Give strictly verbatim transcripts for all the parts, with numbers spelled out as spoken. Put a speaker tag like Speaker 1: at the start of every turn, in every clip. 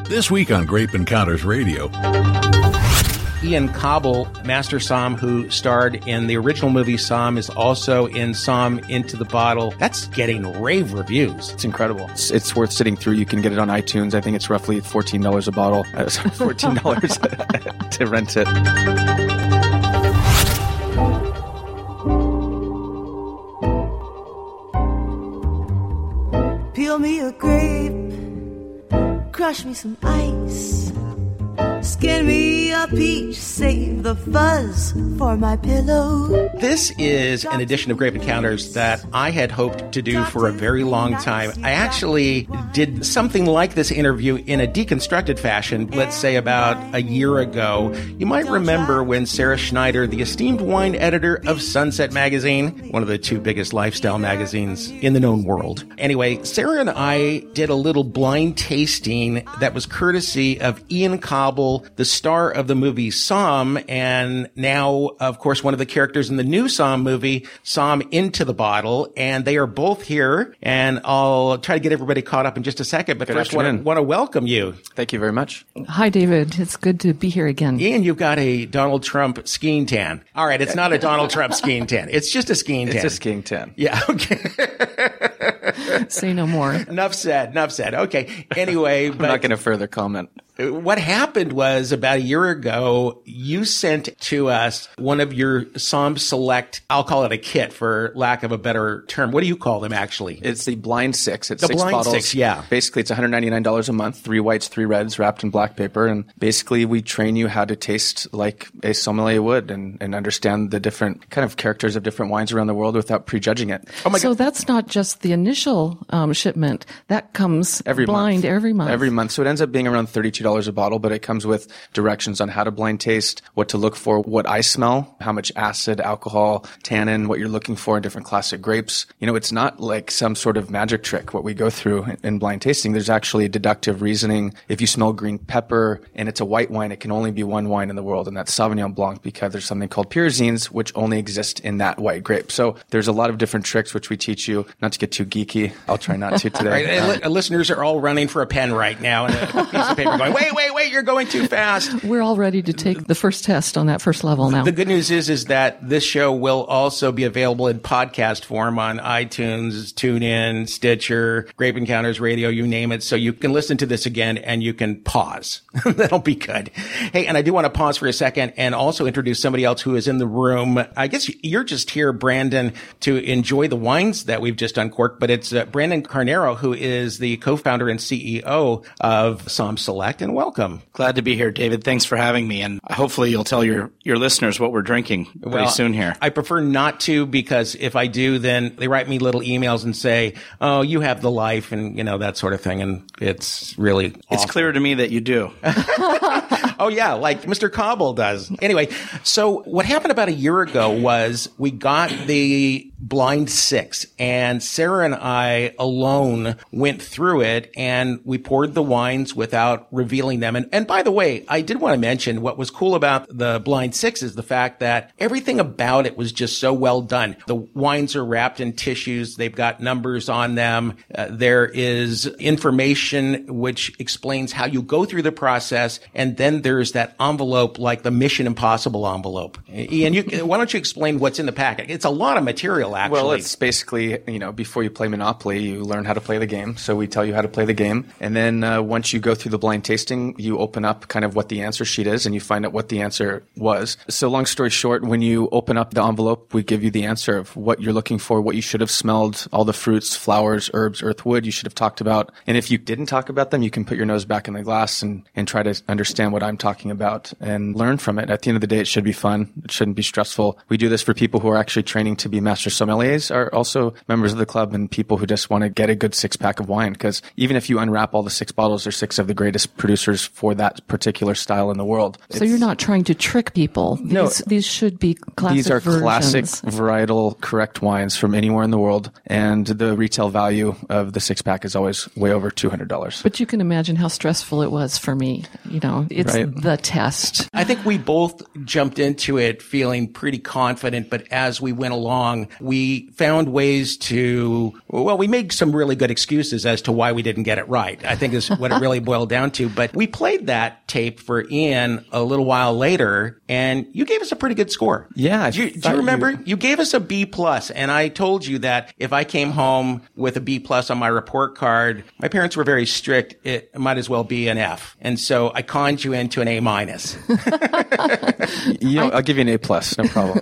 Speaker 1: This week on Grape Encounters Radio.
Speaker 2: Ian Cobble, Master Somm, who starred in the original movie Somm, is also in Somm Into the Bottle. That's getting rave reviews.
Speaker 3: It's incredible. It's, it's worth sitting through. You can get it on iTunes. I think it's roughly fourteen dollars a bottle. Uh, fourteen dollars to rent it.
Speaker 4: Peel me a grape, crush me some ice, skin me a peach, save the fuzz for my pillow.
Speaker 2: This is an edition of Grape Encounters that I had hoped to do for a very long time. I actually did something like this interview in a deconstructed fashion, let's say about a year ago. You might remember when Sarah Schneider, the esteemed wine editor of Sunset Magazine, one of the two biggest lifestyle magazines in the known world. Anyway, Sarah and I did a little blind tasting that was courtesy of Ian Cobble, the star of the movie Somm, and now, of course, one of the characters in the new Somm movie, Somm Into the Bottle. And they are both here, and I'll try to get everybody caught up in just a second. But
Speaker 3: Good
Speaker 2: first, I want, want to welcome you.
Speaker 3: Thank you very much.
Speaker 5: Hi, David. It's good to be here again.
Speaker 2: Ian, you've got a Donald Trump skiing tan. All right, it's not a Donald Trump skiing tan. It's just a skiing tan.
Speaker 3: It's a skiing tan.
Speaker 2: Yeah, okay.
Speaker 5: Say no more.
Speaker 2: Enough said, enough said. Okay, anyway.
Speaker 3: I'm
Speaker 2: but
Speaker 3: not going to further comment.
Speaker 2: What happened was about a year ago, you sent to us one of your Somm Select, I'll call it a kit for lack of a better term. What do you call them actually?
Speaker 3: It's the Blind Six. It's
Speaker 2: the
Speaker 3: six
Speaker 2: Blind
Speaker 3: bottles.
Speaker 2: Six, yeah.
Speaker 3: Basically, it's one hundred ninety-nine dollars a month, three whites, three reds, wrapped in black paper. And basically, we train you how to taste like a sommelier would and, and understand the different kind of characters of different wines around the world without prejudging it.
Speaker 2: Oh my
Speaker 5: so
Speaker 2: God.
Speaker 5: That's not just the initial um, shipment. That comes
Speaker 3: Every
Speaker 5: blind
Speaker 3: month.
Speaker 5: every month.
Speaker 3: Every month. So it ends up being around thirty-two dollars a bottle, but it comes with directions on how to blind taste, what to look for, what I smell, how much acid, alcohol, tannin, what you're looking for in different classic grapes. You know, it's not like some sort of magic trick what we go through in blind tasting. There's actually deductive reasoning. If you smell green pepper and it's a white wine, it can only be one wine in the world, and that's Sauvignon Blanc, because there's something called pyrazines, which only exist in that white grape. So there's a lot of different tricks which we teach you. Not to get too geeky. I'll try not to today.
Speaker 2: Right, and li- listeners are all running for a pen right now and a piece of paper going, wait, wait, wait, you're going too fast.
Speaker 5: We're all ready to take the first test on that first level now.
Speaker 2: The good news is, is that this show will also be available in podcast form on iTunes, TuneIn, Stitcher, Grape Encounters Radio, you name it. So you can listen to this again and you can pause. That'll be good. Hey, and I do want to pause for a second and also introduce somebody else who is in the room. I guess you're just here, Brandon, to enjoy the wines that we've just uncorked, but it's uh, Brandon Carnero, who is the co-founder and C E O of Somm Select, and welcome.
Speaker 6: Glad to be here, David. Thanks for having me, and hopefully you'll tell your, your listeners what we're drinking pretty
Speaker 2: well,
Speaker 6: soon here.
Speaker 2: I prefer not to, because if I do, then they write me little emails and say, oh, you have the life, and, you know, that sort of thing, and it's really awful.
Speaker 6: It's clear to me that you do.
Speaker 2: Oh, yeah, like Mister Cobble does. Anyway, so what happened about a year ago was we got the Blind Six, and Sarah and I alone went through it, and we poured the wines without revealing them. And, and by the way, I did want to mention what was cool about the Blind Six is the fact that everything about it was just so well done. The wines are wrapped in tissues. They've got numbers on them. Uh, there is information which explains how you go through the process, and then there's that envelope, like the Mission Impossible envelope. Ian, you, why don't you explain what's in the packet? It's a lot of material, actually.
Speaker 3: Well, it's basically, you know, before you play Monopoly, you learn how to play the game. So we tell you how to play the game. And then uh, once you go through the blind tasting, you open up kind of what the answer sheet is, and you find out what the answer was. So long story short, when you open up the envelope, we give you the answer of what you're looking for, what you should have smelled, all the fruits, flowers, herbs, earth, wood you should have talked about. And if you didn't talk about them, you can put your nose back in the glass and, and try to understand what I'm talking about and learn from it. At the end of the day, it should be fun. It shouldn't be stressful. We do this for people who are actually training to be master sommeliers, are also members of the club, and people who just want to get a good six pack of wine. Because even if you unwrap all the six bottles, they're six of the greatest producers for that particular style in the world.
Speaker 5: So it's, you're not trying to trick people. These,
Speaker 3: no,
Speaker 5: these should be classic
Speaker 3: These are
Speaker 5: versions.
Speaker 3: classic varietal correct wines from anywhere in the world. And the retail value of the six pack is always way over two hundred dollars.
Speaker 5: But you can imagine how stressful it was for me. You know, it's
Speaker 3: right.
Speaker 5: the test.
Speaker 2: I think we both jumped into it feeling pretty confident, but as we went along, we found ways to, well, we made some really good excuses as to why we didn't get it right, I think is what it really boiled down to. But we played that tape for Ian a little while later, and you gave us a pretty good score.
Speaker 3: Yeah. I
Speaker 2: Do you, do
Speaker 3: thought
Speaker 2: you remember?
Speaker 3: you-
Speaker 2: You gave us a B plus, and I told you that if I came home with a B plus on my report card, my parents were very strict. It might as well be an F. And so I conned you into an A minus.
Speaker 3: You know, I'll give you an A plus, no problem.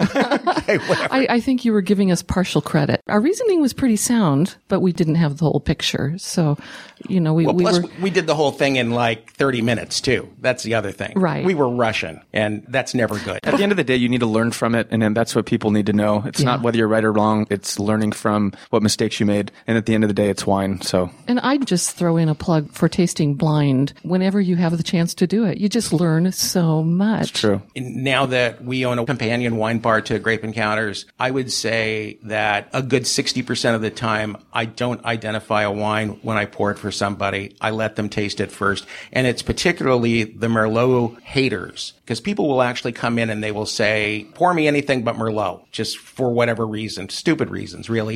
Speaker 5: I, I think you were giving us partial credit. Our reasoning was pretty sound, but we didn't have the whole picture. So, you know, we,
Speaker 2: Well,
Speaker 5: we
Speaker 2: plus
Speaker 5: were.
Speaker 2: we did the whole thing in like thirty minutes too. That's the other thing.
Speaker 5: Right.
Speaker 2: We were rushing, and that's never good.
Speaker 3: At the end of the day, you need to learn from it, and then that's what people need to know. It's
Speaker 5: Yeah.
Speaker 3: not whether you're right or wrong. It's learning from what mistakes you made. And at the end of the day, it's wine. So
Speaker 5: And I'd just throw in a plug for Tasting Blind whenever you have the chance to do it. You just learn so much.
Speaker 3: true.
Speaker 2: Now that we own a companion wine bar to Grape Encounters, I would say that a good sixty percent of the time, I don't identify a wine when I pour it for somebody. I let them taste it first. And it's particularly the Merlot haters, because people will actually come in and they will say, pour me anything but Merlot, just for whatever reason, stupid reasons, really.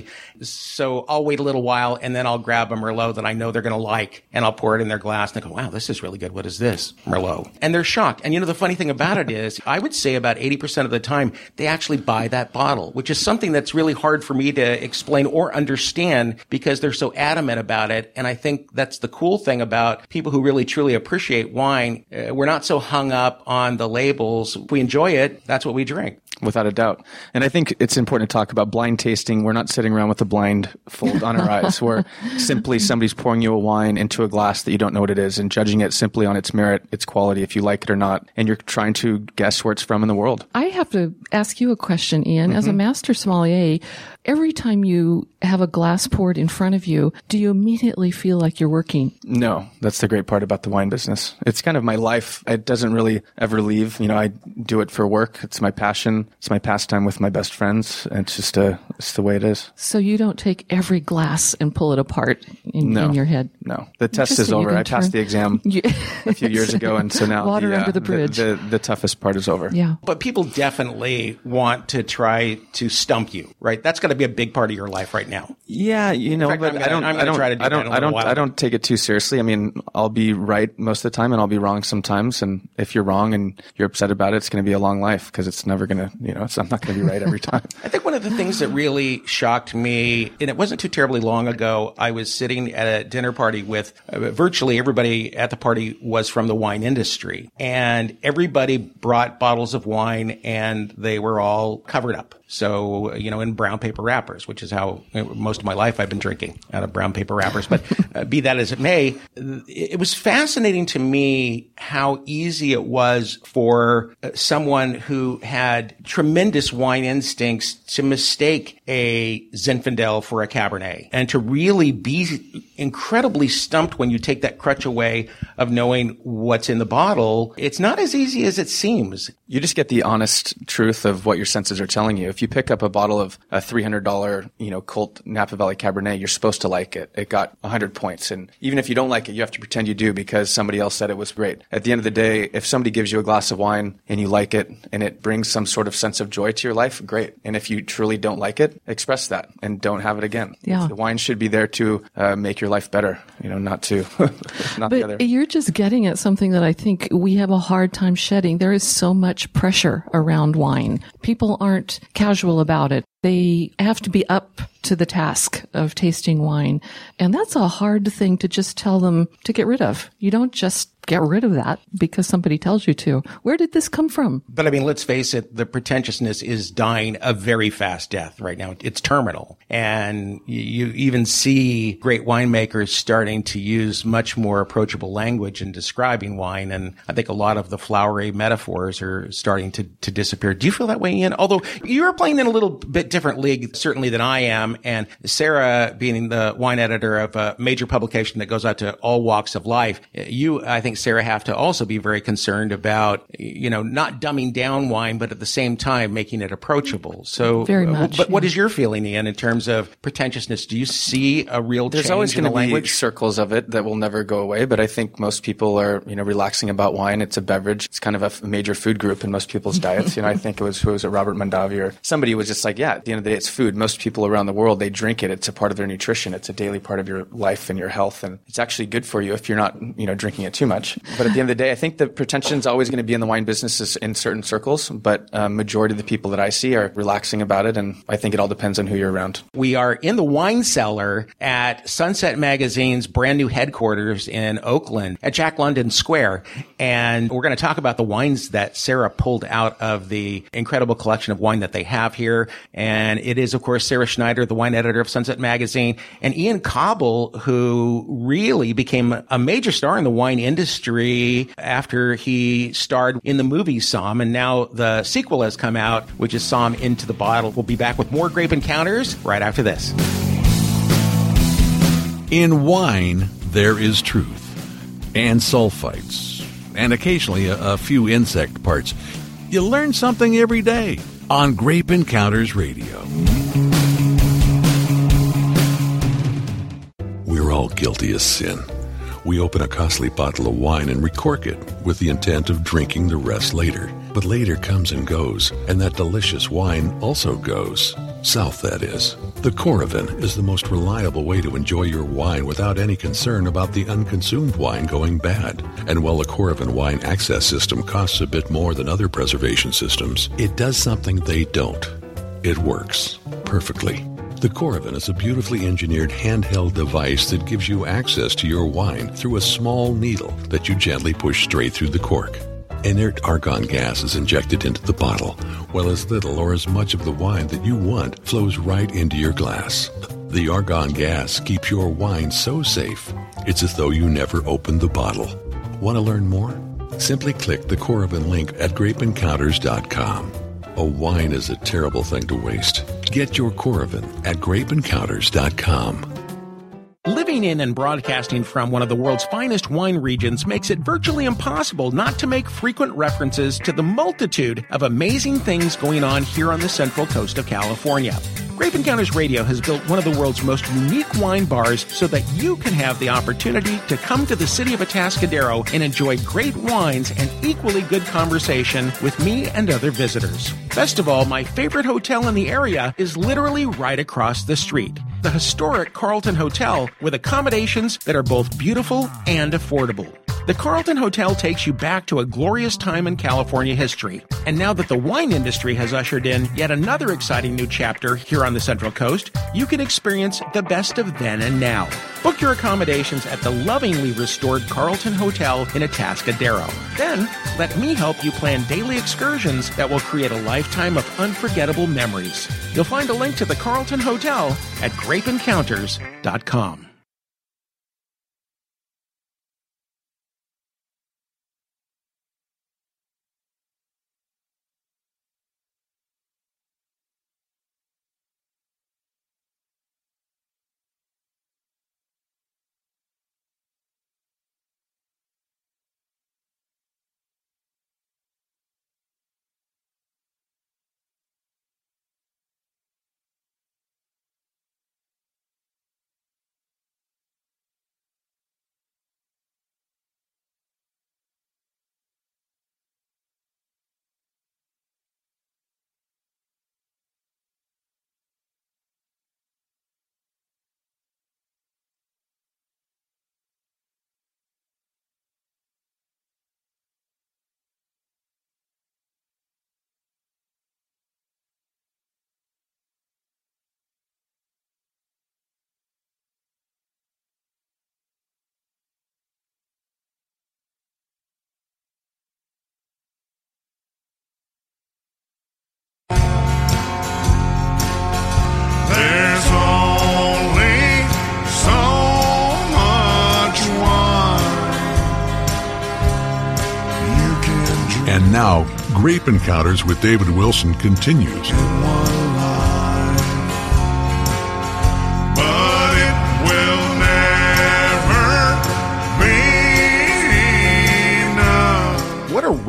Speaker 2: So I'll wait a little while, and then I'll grab a Merlot that I know they're going to like, and I'll pour it in their glass, and they go, wow, this is really good. What is this? Merlot. And they're shocked. And you know, the funny thing about it is, I would say about eighty percent of the time, they actually buy that bottle, which is something that's really hard for me to explain or understand because they're so adamant about it. And I think that's the cool thing about people who really truly appreciate wine. Uh, we're not so hung up on the labels. If we enjoy it, that's what we drink.
Speaker 3: Without a doubt. And I think it's important to talk about blind tasting. We're not sitting around with a blindfold on our eyes. We're simply somebody's pouring you a wine into a glass that you don't know what it is and judging it simply on its merit, its quality, if you like it or not. And you're trying to guess where it's from in the world.
Speaker 5: I have to ask you a question, Ian. As a master sommelier, every time you have a glass poured in front of you, do you immediately feel like you're working?
Speaker 3: No, that's the great part about the wine business. It's kind of my life. It doesn't really ever leave. You know, I do it for work. It's my passion. It's my pastime with my best friends. And it's just a, it's the way it is.
Speaker 5: So you don't take every glass and pull it apart in,
Speaker 3: No.
Speaker 5: in your head?
Speaker 3: No, the test is
Speaker 5: Interesting. You
Speaker 3: over.
Speaker 5: can
Speaker 3: I passed
Speaker 5: turn-
Speaker 3: the exam
Speaker 5: You-
Speaker 3: a few years ago. And so now
Speaker 5: Water
Speaker 3: the, uh,
Speaker 5: under the bridge.
Speaker 3: The, the, the toughest part is over.
Speaker 5: Yeah.
Speaker 2: But people definitely want to try to stump you, right? That's going to be a big part of your life right now.
Speaker 3: Yeah, you know,
Speaker 2: fact,
Speaker 3: but
Speaker 2: I'm gonna-
Speaker 3: I don't,
Speaker 2: I'm
Speaker 3: I
Speaker 2: gonna
Speaker 3: don't,
Speaker 2: try to do
Speaker 3: I don't,
Speaker 2: that in a
Speaker 3: I
Speaker 2: little
Speaker 3: don't,
Speaker 2: while.
Speaker 3: I don't take it too seriously. I mean, I'll be right most of the time, and I'll be wrong sometimes. And if you're wrong and you're upset about it, it's going to be a long life because it's never going to, you know, it's, I'm not going to be right every time.
Speaker 2: I think one of the things that really shocked me, and it wasn't too terribly long ago, I was sitting at a dinner party with uh, virtually everybody at the party was from the wine industry, and everybody brought bottles of wine, and they were all covered up. So, you know, in brown paper wrappers, which is how uh, most of my life I've been drinking, out of brown paper wrappers. But uh, be that as it may, it was fascinating to me how easy it was for uh, someone who had tremendous wine instincts to mistake a Zinfandel for a Cabernet and to really be incredibly stumped when you take that crutch away of knowing what's in the bottle. It's not as easy as it seems.
Speaker 3: You just get the honest truth of what your senses are telling you. If you pick up a bottle of a three hundred dollars, you know, Colt Napa Valley Cabernet, you're supposed to like it. It got one hundred points. And even if you don't like it, you have to pretend you do because somebody else said it was great. At the end of the day, if somebody gives you a glass of wine and you like it and it brings some sort of sense of joy to your life, great. And if you truly don't like it, express that and don't have it again.
Speaker 5: Yeah.
Speaker 3: The wine should be there to uh, make your life better, you know, not to, not the other.
Speaker 5: But you're just getting at something that I think we have a hard time shedding. There is so much pressure around wine. People aren't casual about it. They have to be up to the task of tasting wine. And that's a hard thing to just tell them to get rid of. You don't just get rid of that because somebody tells you to. Where did this come from?
Speaker 2: But I mean, let's face it, the pretentiousness is dying a very fast death right now. It's terminal. And you even see great winemakers starting to use much more approachable language in describing wine. And I think a lot of the flowery metaphors are starting to, to disappear. Do you feel that way, Ian? Although you're playing in a little bit different league, certainly, than I am. And Sarah, being the wine editor of a major publication that goes out to all walks of life, you, I think, Sarah, have to also be very concerned about, you know, not dumbing down wine, but at the same time making it approachable. So,
Speaker 5: very much.
Speaker 2: But
Speaker 5: yeah.
Speaker 2: what is your feeling, Ian, in terms of pretentiousness? Do you see a real
Speaker 3: There's
Speaker 2: change
Speaker 3: always
Speaker 2: in
Speaker 3: going
Speaker 2: the
Speaker 3: to be
Speaker 2: language?
Speaker 3: circles of it that will never go away, but I think most people are, you know, relaxing about wine. It's a beverage. It's kind of a f- major food group in most people's diets. You know, I think it was, who was it, Robert Mondavi or somebody who was just like, yeah, at the end of the day, it's food. Most people around the world, they drink it. It's a part of their nutrition. It's a daily part of your life and your health. And it's actually good for you if you're not, you know, drinking it too much. But at the end of the day, I think the pretension is always going to be in the wine business in certain circles, but uh, majority of the people that I see are relaxing about it. And I think it all depends on who you're around.
Speaker 2: We are in the wine cellar at Sunset Magazine's brand new headquarters in Oakland at Jack London Square. And we're going to talk about the wines that Sarah pulled out of the incredible collection of wine that they have here. And it is, of course, Sarah Schneider, the wine editor of Sunset Magazine, and Ian Cobble, who really became a major star in the wine industry after he starred in the movie Somm. And now the sequel has come out, which is Somm Into the Bottle. We'll be back with more Grape Encounters right after this.
Speaker 1: In wine, there is truth, and sulfites, and occasionally a, a few insect parts. You learn something every day on Grape Encounters Radio. We're all guilty of sin. We open a costly bottle of wine and recork it with the intent of drinking the rest later. But later comes and goes, and that delicious wine also goes. South, that is. The Coravin is the most reliable way to enjoy your wine without any concern about the unconsumed wine going bad. And while the Coravin wine access system costs a bit more than other preservation systems, it does something they don't. It works perfectly. The Coravin is a beautifully engineered handheld device that gives you access to your wine through a small needle that you gently push straight through the cork. Inert argon gas is injected into the bottle, while as little or as much of the wine that you want flows right into your glass. The argon gas keeps your wine so safe, it's as though you never opened the bottle. Want to learn more? Simply click the Coravin link at grape encounters dot com. A wine is a terrible thing to waste. Get your Coravin at grape encounters dot com.
Speaker 2: Living in and broadcasting from one of the world's finest wine regions makes it virtually impossible not to make frequent references to the multitude of amazing things going on here on the central coast of California. Grape Encounters Radio has built one of the world's most unique wine bars so that you can have the opportunity to come to the city of Atascadero and enjoy great wines and equally good conversation with me and other visitors. Best of all, my favorite hotel in the area is literally right across the street. The historic Carlton Hotel with accommodations that are both beautiful and affordable. The Carlton Hotel takes you back to a glorious time in California history. And now that the wine industry has ushered in yet another exciting new chapter here on the Central Coast, you can experience the best of then and now. Book your accommodations at the lovingly restored Carlton Hotel in Atascadero. Then, let me help you plan daily excursions that will create a lifetime of unforgettable memories. You'll find a link to the Carlton Hotel at grape encounters dot com.
Speaker 1: And now, Grape Encounters with David Wilson continues.
Speaker 7: But it will never be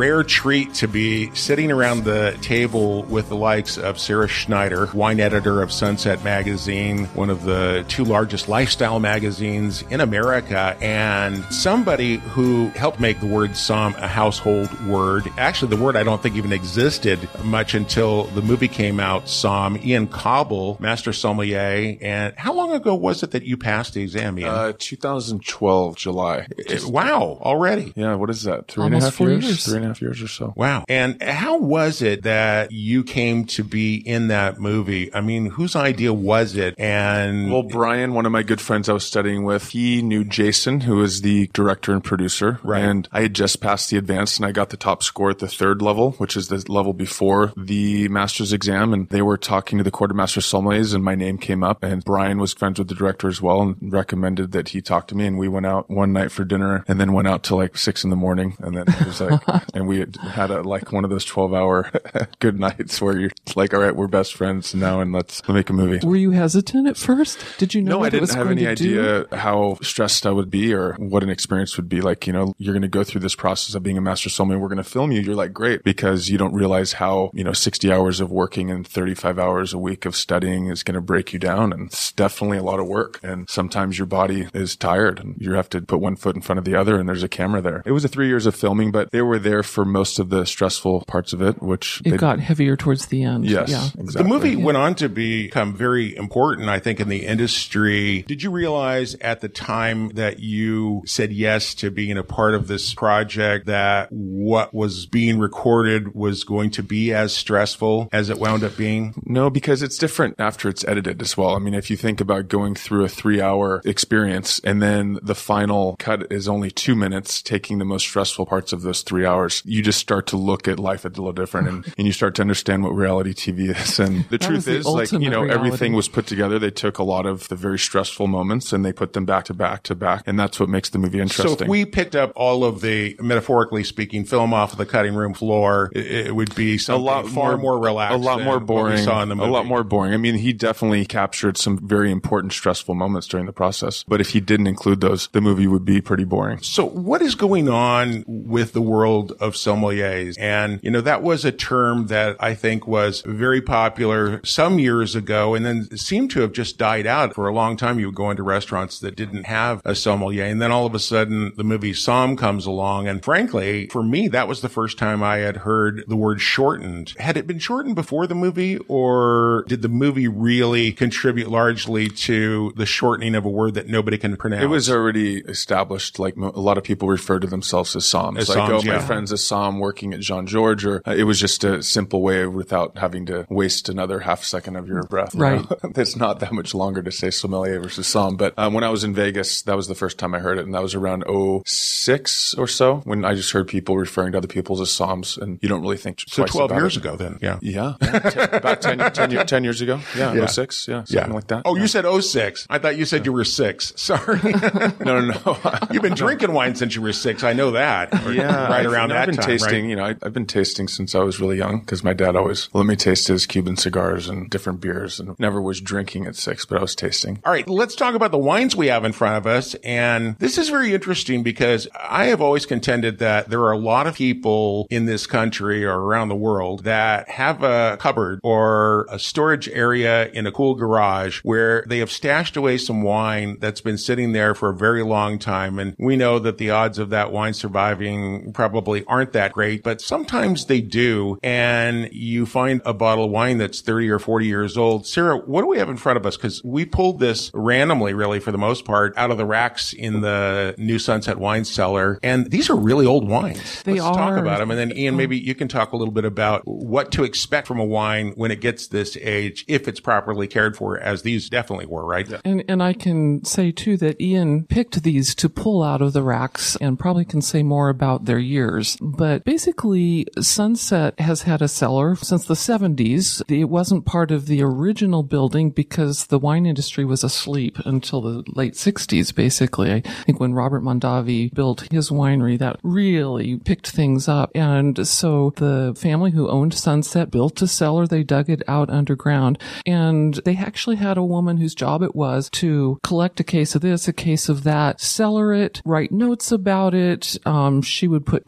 Speaker 7: rare treat to be sitting around the table with the likes of Sarah Schneider, wine editor of Sunset Magazine, one of the two largest lifestyle magazines in America, and somebody who helped make the word somm a household word. Actually, the word I don't think even existed much until the movie came out, Somm. Ian Cobble, Master Sommelier. And how long ago was it that you passed the exam, Ian?
Speaker 8: Uh, two thousand twelve, July.
Speaker 7: It, wow, already.
Speaker 8: Yeah, what is that? Three
Speaker 5: Almost
Speaker 8: and a half
Speaker 5: four
Speaker 8: years?
Speaker 5: years.
Speaker 8: Three and a half years or so.
Speaker 7: Wow. And how was it that you came to be in that movie? I mean, whose idea was it? And
Speaker 8: Well, Brian, one of my good friends I was studying with, he knew Jason, who is the director and producer.
Speaker 7: Right.
Speaker 8: And I had just passed the advanced and I got the top score at the third level, which is the level before the master's exam. And they were talking to the quartermaster sommeliers and my name came up. And Brian was friends with the director as well and recommended that he talk to me. And we went out one night for dinner and then went out till like six in the morning. And then it was like, and we had, had a, like one of those twelve hour good nights where you're like, all right, we're best friends now and let's make a movie.
Speaker 5: Were you hesitant at first? Did you know
Speaker 8: No,
Speaker 5: what
Speaker 8: I
Speaker 5: it
Speaker 8: didn't
Speaker 5: was
Speaker 8: have
Speaker 5: going
Speaker 8: any
Speaker 5: to do?
Speaker 8: idea how stressed I would be or what an experience would be. Like, you know, you're going to go through this process of being a master sommelier. We're going to film you. You're like, great, because you don't realize how, you know, sixty hours of working and thirty-five hours a week of studying is going to break you down. And it's definitely a lot of work. And sometimes your body is tired and you have to put one foot in front of the other and there's a camera there. It was a three years of filming, but they were there for most of the stressful parts of it, which
Speaker 5: It
Speaker 8: they-
Speaker 5: got heavier towards the end.
Speaker 8: Yes,
Speaker 5: Yeah.
Speaker 8: exactly.
Speaker 7: the movie went on to become very important, I think, in the industry. Did you realize at the time that you said yes to being a part of this project that what was being recorded was going to be as stressful as it wound up being?
Speaker 8: No, because it's different after it's edited as well. I mean, if you think about going through a three hour experience and then the final cut is only two minutes, taking the most stressful parts of those three hours, you just start to look at life a little different and, and you start to understand what reality T V is. And the
Speaker 5: That
Speaker 8: truth
Speaker 5: was the
Speaker 8: is, like, you
Speaker 5: ultimate
Speaker 8: know,
Speaker 5: reality.
Speaker 8: everything was put together. They took a lot of the very stressful moments and they put them back to back to back. And that's what makes the movie interesting.
Speaker 7: So if we picked up all of the, metaphorically speaking, film off of the cutting room floor, it, it would be
Speaker 8: a
Speaker 7: something
Speaker 8: lot
Speaker 7: far more,
Speaker 8: more
Speaker 7: relaxed.
Speaker 8: a lot
Speaker 7: than
Speaker 8: more
Speaker 7: what we
Speaker 8: boring,
Speaker 7: saw in the movie.
Speaker 8: a lot more boring. I mean, he definitely captured some very important stressful moments during the process. But if he didn't include those, the movie would be pretty boring.
Speaker 7: So what is going on with the world of sommeliers? And, you know, that was a term that I think was very popular some years ago and then seemed to have just died out. For a long time, you would go into restaurants that didn't have a sommelier. And then all of a sudden, the movie Somm comes along. And frankly, for me, that was the first time I had heard the word shortened. Had it been shortened before the movie, or did the movie really contribute largely to the shortening of a word that nobody can pronounce?
Speaker 8: It was already established. Like mo- a lot of people refer to themselves as Somms.
Speaker 7: As
Speaker 8: like,
Speaker 7: Somms,
Speaker 8: oh, my
Speaker 7: yeah.
Speaker 8: friend's a Somm working at Jean George, or uh, it was just a simple way without having to waste another half second of your breath. you
Speaker 5: Right.
Speaker 8: know? It's not that much longer to say sommelier versus Somm. But um, when I was in Vegas, that was the first time I heard it, and that was around oh six or so when I just heard people referring to other people as Somms, and you don't really think
Speaker 7: So
Speaker 8: twice
Speaker 7: twelve
Speaker 8: about
Speaker 7: years
Speaker 8: it.
Speaker 7: ago then, yeah.
Speaker 8: Yeah, yeah. Ten, about ten, ten, year, ten years ago. Yeah,
Speaker 7: Yeah.
Speaker 8: oh six. Yeah, something like that.
Speaker 7: Oh,
Speaker 8: yeah.
Speaker 7: you said oh six. I thought you said you were six. Sorry.
Speaker 8: no, no, no.
Speaker 7: You've been drinking wine since you were six. I know that. Or
Speaker 8: Yeah,
Speaker 7: right
Speaker 8: I've,
Speaker 7: around
Speaker 8: I've
Speaker 7: that
Speaker 8: been
Speaker 7: time,
Speaker 8: tasting.
Speaker 7: right?
Speaker 8: You know, I, I've been tasting since I was really young because my dad always let me taste his Cuban cigars and different beers, and never was drinking at six, but I was tasting.
Speaker 7: All right, let's talk about the wines we have in front of us. And this is very interesting because I have always contended that there are a lot of people in this country or around the world that have a cupboard or a storage area in a cool garage where they have stashed away some wine that's been sitting there for a very long time. And we know that the odds of that wine surviving probably aren't that great, but sometimes they do. And you find a bottle of wine that's thirty or forty years old. Sarah, what do we have in front of us? Because we pulled this randomly, really, for the most part, out of the racks in the new Sunset Wine Cellar. And these are really old wines.
Speaker 5: They
Speaker 7: Let's talk
Speaker 5: are.
Speaker 7: about them. And then, Ian, maybe you can talk a little bit about what to expect from a wine when it gets this age, if it's properly cared for, as these definitely were, right? Yeah.
Speaker 5: And and I can say too that Ian picked these to pull out of the racks and probably can say more about their years. But basically, Sunset has had a cellar since the seventies. It wasn't part of the original building because the wine industry was asleep until the late sixties, basically. I think when Robert Mondavi built his winery, that really picked things up. And so the family who owned Sunset built a cellar. They dug it out underground. And they actually had a woman whose job it was to collect a case of this, a case of that, cellar it, write notes about it. Um, she would put write tasting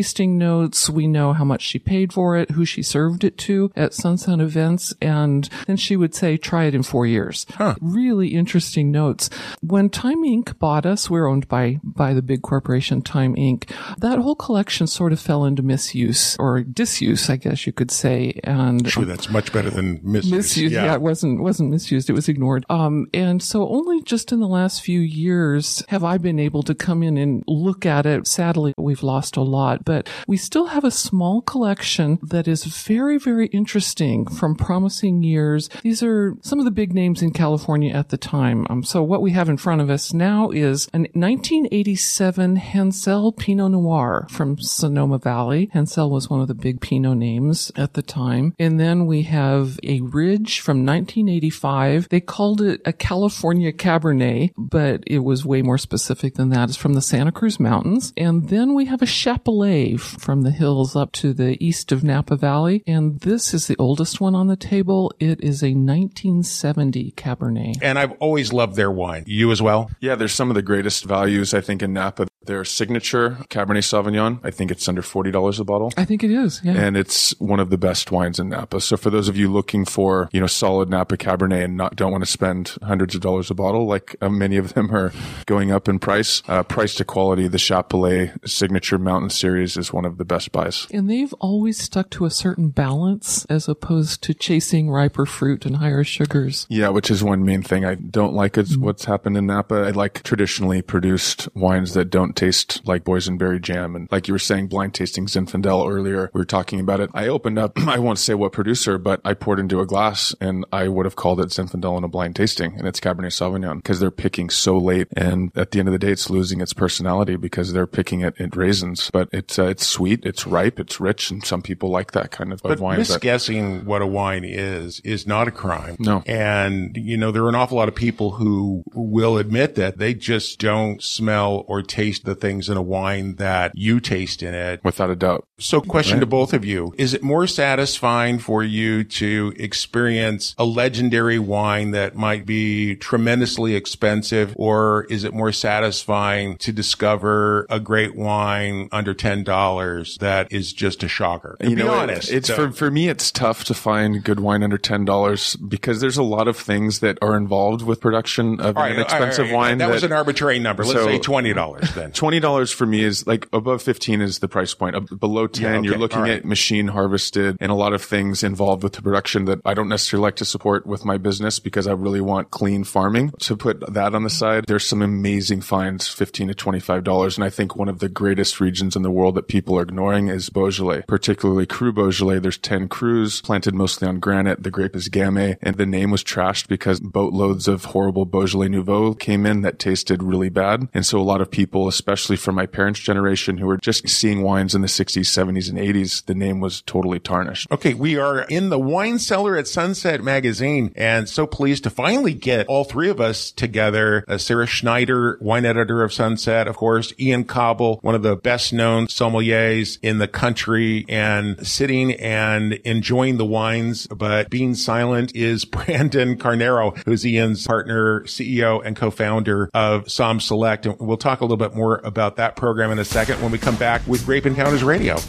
Speaker 5: tasting notes. We know how much she paid for it, who she served it to at Sunset events, and then she would say, try it in four years.
Speaker 7: Huh.
Speaker 5: Really interesting notes. When Time Incorporated bought us, we're owned by, by the big corporation Time Incorporated, that whole collection sort of fell into misuse, or disuse, I guess you could say. And
Speaker 7: Sure, that's much better than misuse.
Speaker 5: Misuse, yeah. yeah, it wasn't, wasn't misused, it was ignored. Um, and so only just in the last few years have I been able to come in and look at it. Sadly, we've lost a lot, but we still have a small collection that is very, very interesting from promising years. These are some of the big names in California at the time. Um, so what we have in front of us now is a nineteen eighty-seven Hensel Pinot Noir from Sonoma Valley. Hensel was one of the big Pinot names at the time. And then we have a Ridge from nineteen eighty-five. They called it a California Cabernet, but it was way more specific than that. It's from the Santa Cruz Mountains. And then we have a Chapelet from the hills up to the east of Napa Valley. And this is the oldest one on the table. It is a nineteen seventy Cabernet.
Speaker 7: And I've always loved their wine. You as well?
Speaker 8: Yeah, there's some of the greatest values, I think, in Napa. Their signature Cabernet Sauvignon, I think it's under forty dollars a bottle.
Speaker 5: I think it is, yeah.
Speaker 8: And it's one of the best wines in Napa. So for those of you looking for, you know, solid Napa Cabernet and not don't want to spend hundreds of dollars a bottle, like uh, many of them are going up in price, uh, price to quality, the Chapelet Signature Mountain Series is one of the best buys.
Speaker 5: And they've always stuck to a certain balance as opposed to chasing riper fruit and higher sugars.
Speaker 8: Yeah, which is one main thing I don't like is mm-hmm. what's happened in Napa. I like traditionally produced wines that don't taste like boysenberry jam. And like you were saying, blind tasting Zinfandel earlier, we were talking about it. I opened up, I won't say what producer, but I poured into a glass and I would have called it Zinfandel in a blind tasting, and it's Cabernet Sauvignon because they're picking so late. And at the end of the day, it's losing its personality because they're picking it in raisins. But it's, uh, it's sweet, it's ripe, it's rich, and some people like that kind of
Speaker 7: but
Speaker 8: wine.
Speaker 7: But misguessing what a wine is, is not a crime.
Speaker 8: No.
Speaker 7: And, you know, there are an awful lot of people who will admit that they just don't smell or taste the things in a wine that you taste in it.
Speaker 8: Without a doubt.
Speaker 7: So question
Speaker 8: right.
Speaker 7: to both of you. Is it more satisfying for you to experience a legendary wine that might be tremendously expensive, or is it more satisfying to discover a great wine under ten dollars that is just a shocker? To
Speaker 8: you
Speaker 7: be
Speaker 8: know,
Speaker 7: honest.
Speaker 8: It's
Speaker 7: so.
Speaker 8: for, for me, it's tough to find good wine under ten dollars because there's a lot of things that are involved with production of
Speaker 7: right,
Speaker 8: an expensive
Speaker 7: right, right.
Speaker 8: wine.
Speaker 7: That,
Speaker 8: that
Speaker 7: was an arbitrary number. Let's
Speaker 8: so,
Speaker 7: say twenty dollars then.
Speaker 8: twenty dollars for me is like above fifteen is the price point. Below ten, yeah, okay. You're looking right. at machine harvested and a lot of things involved with the production that I don't necessarily like to support with my business because I really want clean farming. To put that on the side, there's some amazing finds, fifteen to twenty-five dollars. And I think one of the greatest regions in the world that people are ignoring is Beaujolais, particularly Cru Beaujolais. There's ten crus planted mostly on granite. The grape is Gamay, and the name was trashed because boatloads of horrible Beaujolais Nouveau came in that tasted really bad. And so a lot of people, especially from my parents' generation who were just seeing wines in the sixties, seventies, and eighties, the name was totally tarnished.
Speaker 7: Okay, we are in the wine cellar at Sunset Magazine, and so pleased to finally get all three of us together. Uh, Sarah Schneider, wine editor of Sunset, of course, Ian Cobble, one of the best-known sommeliers in the country, and sitting and enjoying the wines, but being silent is Brandon Carnero, who's Ian's partner, C E O, and co-founder of Somm Select. And we'll talk a little bit more about that program in a second when we come back with Grape Encounters Radio.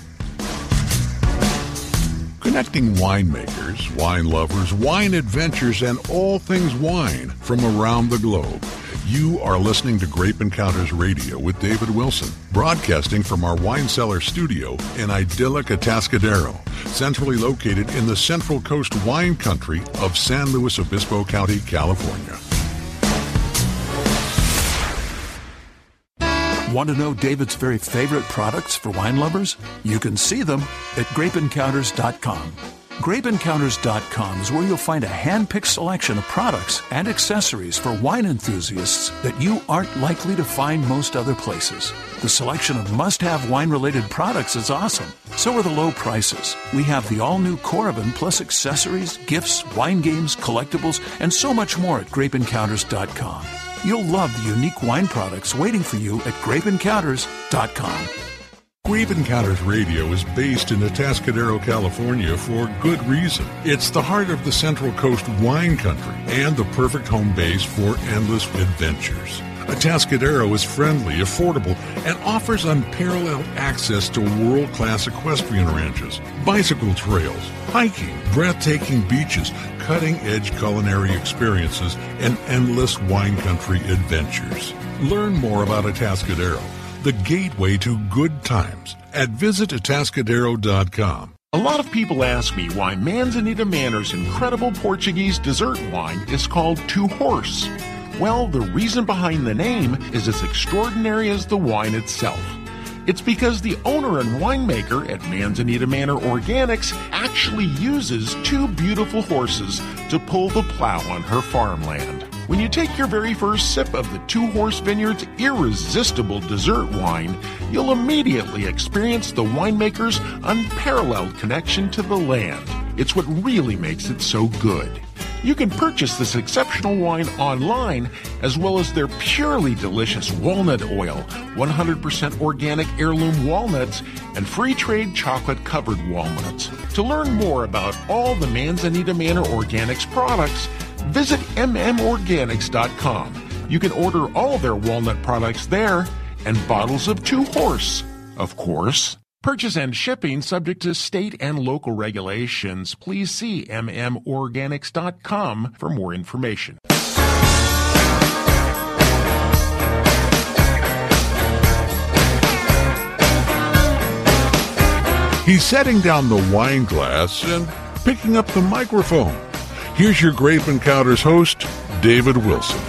Speaker 1: Connecting winemakers, wine lovers, wine adventures, and all things wine from around the globe. You are listening to Grape Encounters Radio with David Wilson, broadcasting from our wine cellar studio in idyllic Atascadero, centrally located in the Central Coast wine country of San Luis Obispo County, California.
Speaker 9: Want to know David's very favorite products for wine lovers? You can see them at grape encounters dot com. grape encounters dot com is where you'll find a hand-picked selection of products and accessories for wine enthusiasts that you aren't likely to find most other places. The selection of must-have wine-related products is awesome. So are the low prices. We have the all-new Coravin plus accessories, gifts, wine games, collectibles, and so much more at grape encounters dot com. You'll love the unique wine products waiting for you at grape encounters dot com.
Speaker 1: Grape Encounters Radio is based in Atascadero, California for good reason. It's the heart of the Central Coast wine country and the perfect home base for endless adventures.
Speaker 10: Atascadero is friendly, affordable, and offers unparalleled access to world-class equestrian ranches, bicycle trails, hiking, breathtaking beaches, cutting-edge culinary experiences, and endless wine country adventures. Learn more about Atascadero, the gateway to good times, at visit atascadero dot com.
Speaker 1: A lot of people ask me why Manzanita Manor's incredible Portuguese dessert wine is called Two Horse. Well, the reason behind the name is as extraordinary as the wine itself. It's because the owner and winemaker at Manzanita Manor Organics actually uses two beautiful horses to pull the plow on her farmland. When you take your very first sip of the Two Horse Vineyard's irresistible dessert wine, you'll immediately experience the winemaker's unparalleled connection to the land. It's what really makes it so good. You can purchase this exceptional wine online, as well as their purely delicious walnut oil, one hundred percent organic heirloom walnuts, and free trade chocolate-covered walnuts. To learn more about all the Manzanita Manor Organics products, visit m m organics dot com. You can order all their walnut products there, and bottles of Two Horse, of course. Purchase and shipping subject to state and local regulations. Please see m m organics dot com for more information.
Speaker 10: He's setting down the wine glass and picking up the microphone. Here's your Grape Encounters host, David Wilson.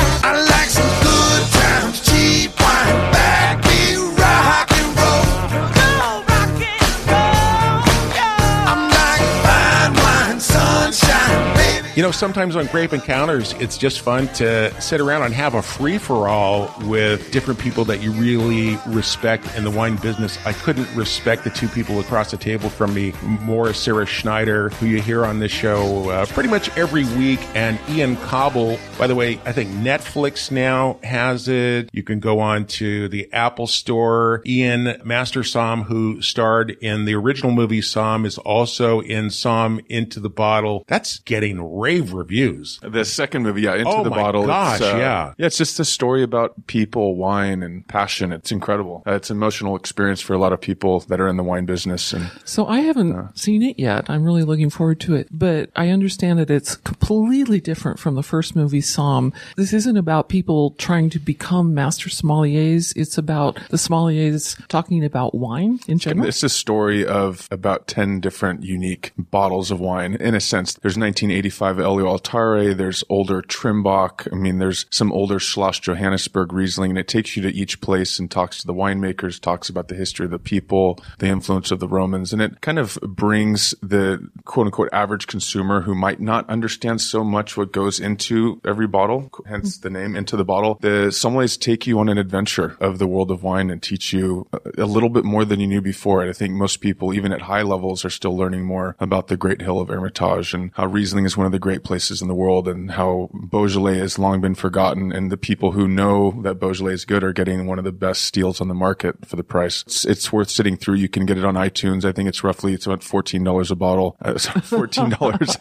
Speaker 11: I like some good times, cheap wine, backbeat, rock and roll. Go rock and roll, yeah. I'm like fine wine, sunshine, baby.
Speaker 7: You know, sometimes on Grape Encounters, it's just fun to sit around and have a free-for-all with different people that you really respect in the wine business. I couldn't respect the two people across the table from me more, Sarah Schneider, who you hear on this show uh, pretty much every week, and Ian Cobble. By the way, I think Netflix now has it. You can go on to the Apple Store. Ian Master Somm, who starred in the original movie Somm, is also in Somm Into the Bottle. That's getting rave reviews.
Speaker 8: The second movie, yeah, Into
Speaker 7: oh
Speaker 8: the
Speaker 7: my
Speaker 8: Bottle.
Speaker 7: Gosh,
Speaker 8: it's, uh,
Speaker 7: yeah.
Speaker 8: Yeah, it's just a story about people, wine, and passion. It's incredible. Uh, it's an emotional experience for a lot of people that are in the wine business. And
Speaker 5: So I haven't uh, seen it yet. I'm really looking forward to it. But I understand that it's completely different from the first movie, Somm. This isn't about people trying to become master sommeliers. It's about the sommeliers talking about wine in general.
Speaker 8: It's a story of about ten different unique bottles of wine. In a sense, there's nineteen eighty-five Elio Altare, there's older Trimbach. I mean, there's some older Schloss Johannesburg Riesling, and it takes you to each place and talks to the winemakers, talks about the history of the people, the influence of the Romans, and it kind of brings the quote-unquote average consumer who might not understand so much what goes into every bottle, hence the name, Into the Bottle. The sommeliers take you on an adventure of the world of wine and teach you a little bit more than you knew before. And I think most people, even at high levels, are still learning more about the Great Hill of Hermitage and how Riesling is one of the great places in the world and how Beaujolais has long been forgotten. And the people who know that Beaujolais is good are getting one of the best deals on the market for the price. It's, it's worth sitting through. You can get it on iTunes. I think it's roughly, it's about fourteen dollars a bottle, uh, fourteen dollars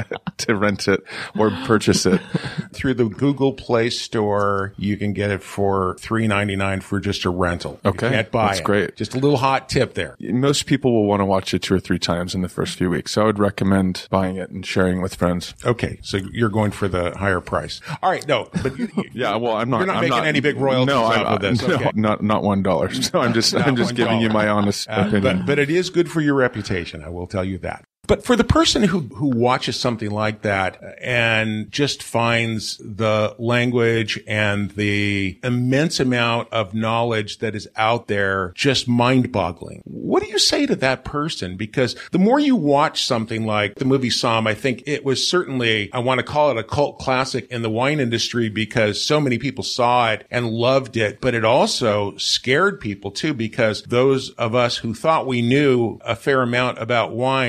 Speaker 8: to rent it or purchase it.
Speaker 7: Through the Google Play Store, you can get it for three ninety-nine for just a rental.
Speaker 8: Okay.
Speaker 7: You can't buy
Speaker 8: That's
Speaker 7: it.
Speaker 8: great.
Speaker 7: Just a little hot tip there.
Speaker 8: Most people will want to watch it two or three times in the first few weeks. So I would recommend buying it and sharing with friends.
Speaker 7: Okay. So you're going for the higher price. All right. No, but you,
Speaker 8: yeah, well, I'm not,
Speaker 7: you're not
Speaker 8: I'm
Speaker 7: making
Speaker 8: not,
Speaker 7: any big royalties
Speaker 8: no,
Speaker 7: off
Speaker 8: I'm,
Speaker 7: of this.
Speaker 8: No,
Speaker 7: okay.
Speaker 8: not, not one dollar. So I'm just, I'm just giving you my honest
Speaker 7: uh,
Speaker 8: opinion.
Speaker 7: But, but it is good for your reputation. I will tell you that. But for the person who, who watches something like that and just finds the language and the immense amount of knowledge that is out there just mind-boggling, what do you say to that person? Because the more you watch something like the movie Somm, I think it was certainly, I want to call it a cult classic in the wine industry because so many people saw it and loved it, but it also scared people too because those of us who thought we knew a fair amount about wine suddenly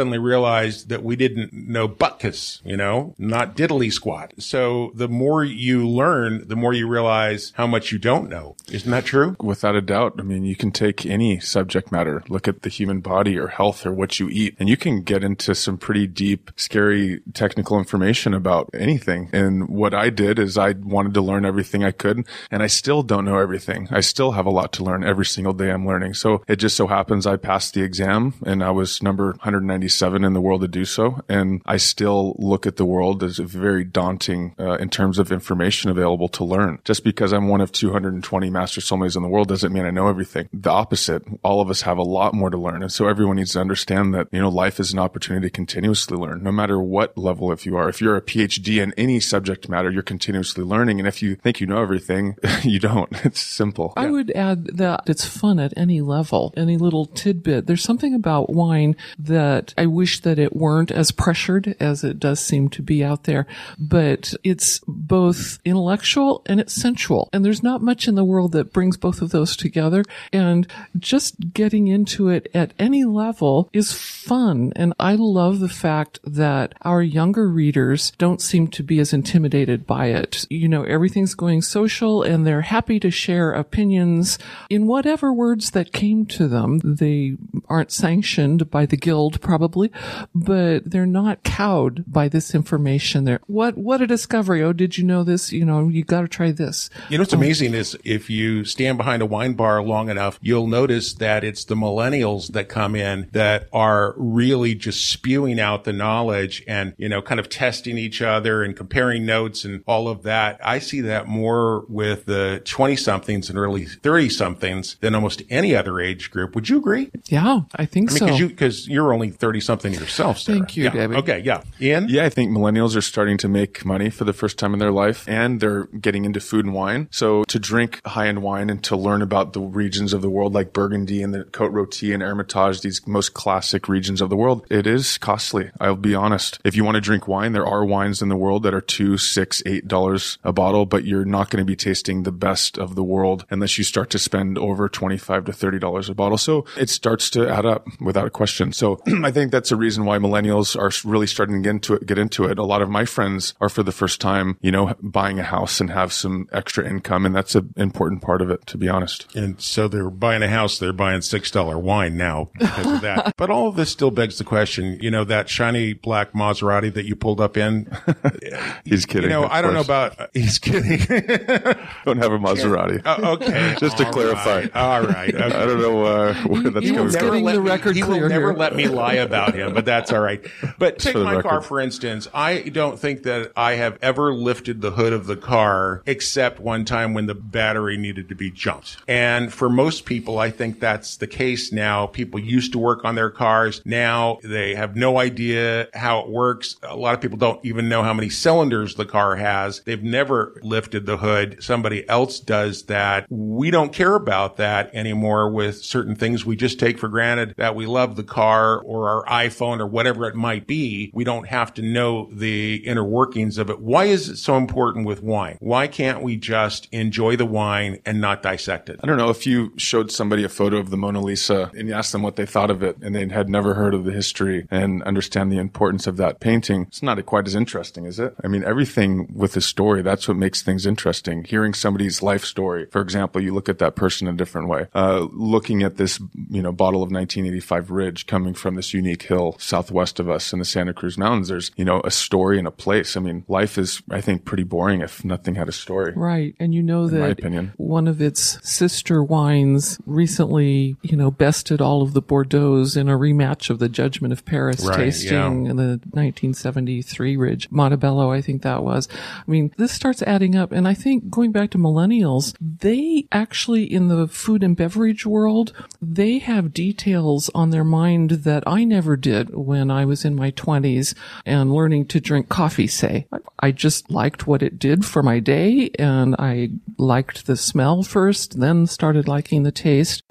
Speaker 7: suddenly realized that we didn't know butkus, you know, not diddly squat. So the more you learn, the more you realize how much you don't know. Isn't that true?
Speaker 8: Without a doubt. I mean, you can take any subject matter, look at the human body or health or what you eat, and you can get into some pretty deep, scary technical information about anything. And what I did is I wanted to learn everything I could, and I still don't know everything. I still have a lot to learn. Every single day I'm learning. So it just so happens I passed the exam, and I was number one hundred ninety-seven in the world to do so. And I still look at the world as very daunting uh, in terms of information available to learn. Just because I'm one of two hundred twenty master sommeliers in the world doesn't mean I know everything. The opposite. All of us have a lot more to learn. And so everyone needs to understand that, you know, life is an opportunity to continuously learn, no matter what level if you are. If you're a P H D in any subject matter, you're continuously learning. And if you think you know everything, you don't. It's simple.
Speaker 5: I
Speaker 8: Yeah.
Speaker 5: would add that it's fun at any level, any little tidbit. There's something about wine that I wish that it weren't as pressured as it does seem to be out there, but it's both intellectual and it's sensual. And there's not much in the world that brings both of those together. And just getting into it at any level is fun. And I love the fact that our younger readers don't seem to be as intimidated by it. You know, everything's going social and they're happy to share opinions in whatever words that came to them. They aren't sanctioned by the guild probably, but they're not cowed by this information there. What, what a discovery. Oh, did you know this? You know, you got to try this.
Speaker 7: You know what's amazing is if you stand behind a wine bar long enough, you'll notice that it's the millennials that come in that are really just spewing out the knowledge and, you know, kind of testing each other and comparing notes and all of that. I see that more with the twenty-somethings and early thirty-somethings than almost any other age group. Would you agree?
Speaker 5: Yeah, I think
Speaker 7: I mean,
Speaker 5: so.
Speaker 7: because you, because you're only thirty-something yourself, Sarah.
Speaker 5: Thank you,
Speaker 7: yeah.
Speaker 5: David.
Speaker 7: Okay, yeah. Ian?
Speaker 8: Yeah, I think millennials are starting to make money for the first time in their life, and they're getting into food and wine. So to drink high-end wine and to learn about the regions of the world like Burgundy and the Côte Rôtie and Hermitage, these most classic regions of the world, it is costly. I'll be honest. If you want to drink wine, there are wines in the world that are two, six, eight dollars a bottle, but you're not going to be tasting the best of the world unless you start to spend over twenty-five to thirty dollars a bottle. So it starts to add up without a question. So I think that's a reason why millennials are really starting to get into it. Get into it. A lot of my friends are for the first time, you know, buying a house and have some extra income, and that's an important part of it, to be honest.
Speaker 7: And so they're buying a house, they're buying six dollar wine now because of that. But all of this still begs the question, you know, that shiny black Maserati that you pulled up in.
Speaker 8: He's kidding.
Speaker 7: You know,
Speaker 8: of
Speaker 7: I don't know
Speaker 8: course.
Speaker 7: about, uh, he's kidding.
Speaker 8: Don't have a Maserati.
Speaker 7: Uh, okay.
Speaker 8: Just to
Speaker 7: All
Speaker 8: clarify.
Speaker 7: right. All right. Okay.
Speaker 8: I don't know uh, where that's
Speaker 5: He
Speaker 8: coming
Speaker 5: was
Speaker 8: from.
Speaker 5: getting
Speaker 7: let
Speaker 5: the
Speaker 7: me-
Speaker 5: record
Speaker 7: he
Speaker 5: clear
Speaker 7: will never
Speaker 5: here.
Speaker 7: let me lie about him, but that's all right. But take
Speaker 8: for the
Speaker 7: my
Speaker 8: record.
Speaker 7: car, for instance. I don't think that I have ever lifted the hood of the car except one time when the battery needed to be jumped. And for most people, I think that's the case now. People used to work on their cars. Now they have no idea how it works. A lot of people don't even know how many cylinders the car has. They've never lifted the hood. Somebody else does that. We don't care about that anymore with certain things. We just take for granted that we love the car or our iPhone or whatever it might be. We don't have to know the inner workings of it. Why is it so important with wine? Why can't we just enjoy the wine and not dissect it?
Speaker 8: I don't know if you showed somebody a photo of the Mona Lisa and you asked them what they thought of it and they had never heard of the history and understand the importance of that painting. It's not quite as interesting, is it? I mean, everything with a story, that's what makes things interesting. Hearing somebody's life story. For example, you look at that person a different way. Uh, looking at this, you know, bottle of nineteen eighty-five Ridge coming from this unique hill southwest of us in the Santa Cruz Mountains, there's, you know, a story and a place. I mean, life is, I think, pretty boring if nothing had a story.
Speaker 5: Right. And you know
Speaker 8: In my
Speaker 5: that
Speaker 8: opinion.
Speaker 5: one of its sister wines recently, you know, bested all of the Bordeaux's in a rematch of the Judgment of Paris
Speaker 7: Right,
Speaker 5: tasting
Speaker 7: yeah.
Speaker 5: in the nineteen seventy-three Ridge. Montebello, I think that was. I mean, this starts adding up. And I think going back to millennials, they actually, in the food and beverage world, they have details on their mind that I never did when I was in my twenties and learning to drink coffee, say. I just liked what it did for my day, and I liked the smell first, then started liking the taste.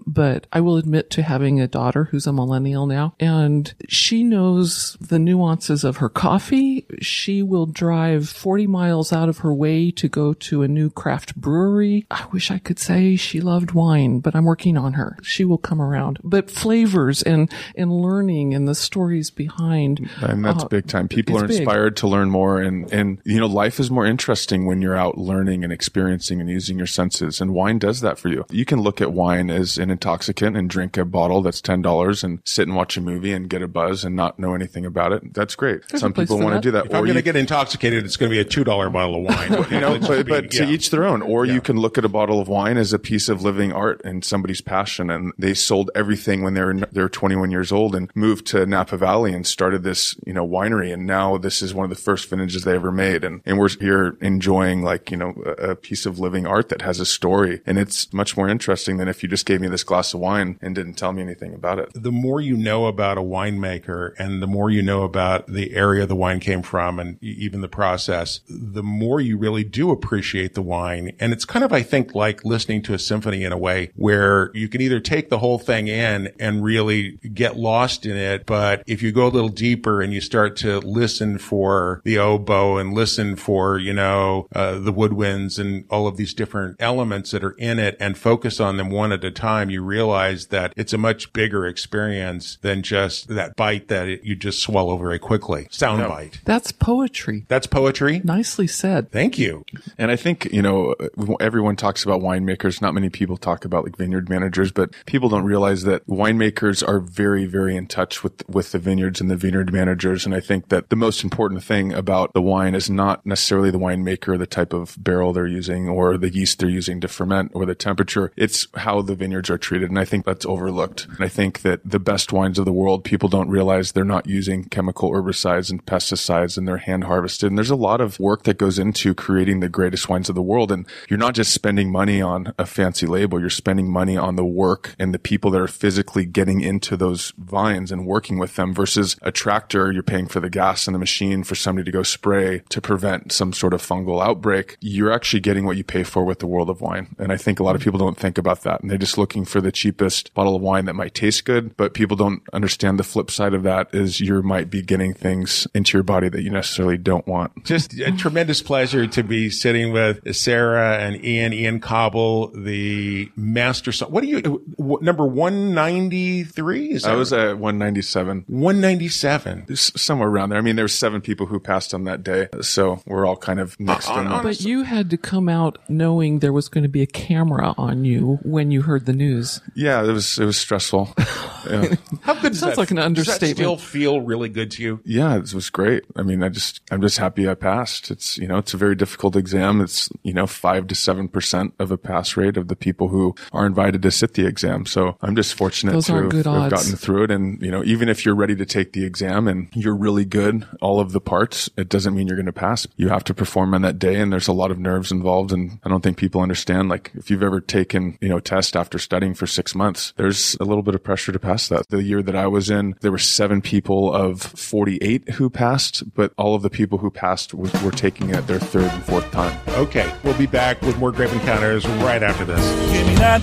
Speaker 5: but I will admit to having a daughter who's a millennial now, and she knows the nuances of her coffee. She will drive forty miles out of her way to go to a new craft brewery. I wish I could say she loved wine, but I'm working on her. She will come around. But flavors and, and learning and the stories behind.
Speaker 8: And that's
Speaker 5: uh,
Speaker 8: big time. People are
Speaker 5: big.
Speaker 8: inspired to learn more. And, and, you know, life is more interesting when you're out learning and experiencing and using your senses. And wine does that for you. You can look at wine as an intoxicant and drink a bottle that's ten dollars and sit and watch a movie and get a buzz and not know anything about it. That's great.
Speaker 5: There's
Speaker 8: Some people want to do that.
Speaker 7: If I'm going to get intoxicated, it's going to be a two dollar bottle of wine.
Speaker 8: You know, but, but to
Speaker 7: yeah.
Speaker 8: each their own. Or
Speaker 7: Yeah.
Speaker 8: you can look at a bottle of wine as a piece of living art and somebody's passion. And they sold everything when they were they were twenty-one years old and moved to Napa Valley and started this, you know, winery. And now this is one of the first vintages they ever made. And and we're here enjoying, like, you know, a, a piece of living art that has a story. And it's much more interesting than if you just gave me this glass of wine and didn't tell me anything about it.
Speaker 7: The more you know about a winemaker and the more you know about the area the wine came from and even the process, the more you really do appreciate the wine. And it's kind of, I think, like listening to a symphony in a way where you can either take the whole thing in and really get lost in it. But if you go a little deeper and you start to listen for the oboe and listen for, you know, uh, the woodwinds and all of these different elements that are in it and focus on them one at a time, you realize that it's a much bigger experience than just that bite that it, you just swallow very quickly. Sound
Speaker 8: No.
Speaker 7: bite.
Speaker 5: That's poetry.
Speaker 7: That's poetry.
Speaker 5: Nicely said.
Speaker 7: Thank you.
Speaker 8: And I think, you know, everyone talks about winemakers. Not many people talk about like vineyard managers, but people don't realize that winemakers are very, very in touch with, with the vineyards and the vineyard managers. And I think that the most important thing about the wine is not necessarily the winemaker, the type of barrel they're using or the yeast they're using to ferment or the temperature. It's how the vineyards are treated. And I think that's overlooked. And I think that the best wines of the world, people don't realize they're not using chemical herbicides and pesticides and they're hand harvested. And there's a lot of work that goes into creating the greatest wines of the world. And you're not just spending money on a fancy label. You're spending money on the work and the people that are physically getting into those vines and working with them versus a tractor. You're paying for the gas and the machine for somebody to go spray to prevent some sort of fungal outbreak. You're actually getting what you pay for with the world of wine. And I think a lot of people don't think about that. And they're just looking for the cheapest bottle of wine that might taste good. But people don't understand the flip side of that is you might be getting things into your body that you necessarily don't want.
Speaker 7: Just a tremendous pleasure to be sitting with Sarah and Ian, Ian Cobble, the master. So- what are you, what, number one ninety-three? Is that
Speaker 8: I was at one ninety-seven.
Speaker 7: one ninety-seven.
Speaker 8: S- Somewhere around there. I mean, there were seven people who passed on that day. So we're all kind of mixed
Speaker 7: Uh,
Speaker 8: in.
Speaker 7: uh,
Speaker 5: But you had to come out knowing there was going to be a camera on you when you heard the news.
Speaker 8: Yeah, it was, it was stressful. Yeah.
Speaker 7: How good does
Speaker 5: Sounds
Speaker 7: that,
Speaker 5: like an
Speaker 7: does that
Speaker 5: understatement.
Speaker 7: still feel really good to you?
Speaker 8: Yeah, it was great. I mean, I just, I'm just happy I passed. It's, you know, it's a very difficult exam. It's, you know, five to seven percent of a pass rate of the people who are invited to sit the exam. So I'm just fortunate
Speaker 5: Those
Speaker 8: to
Speaker 5: aren't
Speaker 8: have,
Speaker 5: good
Speaker 8: have
Speaker 5: odds.
Speaker 8: gotten through it. And, you know, even if you're ready to take the exam and you're really good, all of the parts, it doesn't mean you're going to pass. You have to perform on that day. And there's a lot of nerves involved. And I don't think people understand, like, if you've ever taken, you know, a test after studying for six months, there's a little bit of pressure to pass that. The year that I was in, there were seven people of forty-eight who passed, but all of the people who passed was, were taking it their third and fourth time.
Speaker 7: Okay, we'll be back with more Grape Encounters right after this.
Speaker 11: Give me that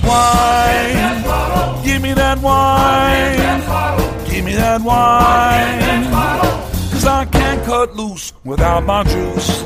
Speaker 11: wine. Give me that wine. Give me that wine. Cause I can't cut loose without my juice.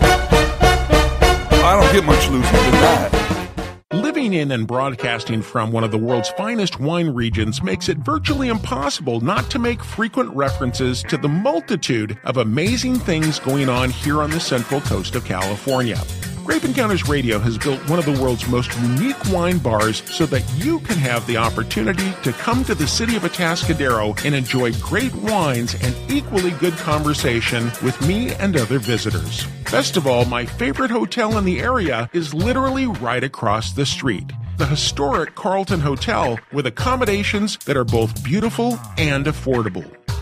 Speaker 11: I don't get much looser than that.
Speaker 7: Living in and broadcasting from one of the world's finest wine regions makes it virtually impossible not to make frequent references to the multitude of amazing things going on here on the central coast of California. Grape Encounters Radio has built one of the world's most unique wine bars so that you can have the opportunity to come to the city of Atascadero and enjoy great wines and equally good conversation with me and other visitors. Best of all, my favorite hotel in the area is literally right across the street. The historic Carlton Hotel with accommodations that are both beautiful and affordable.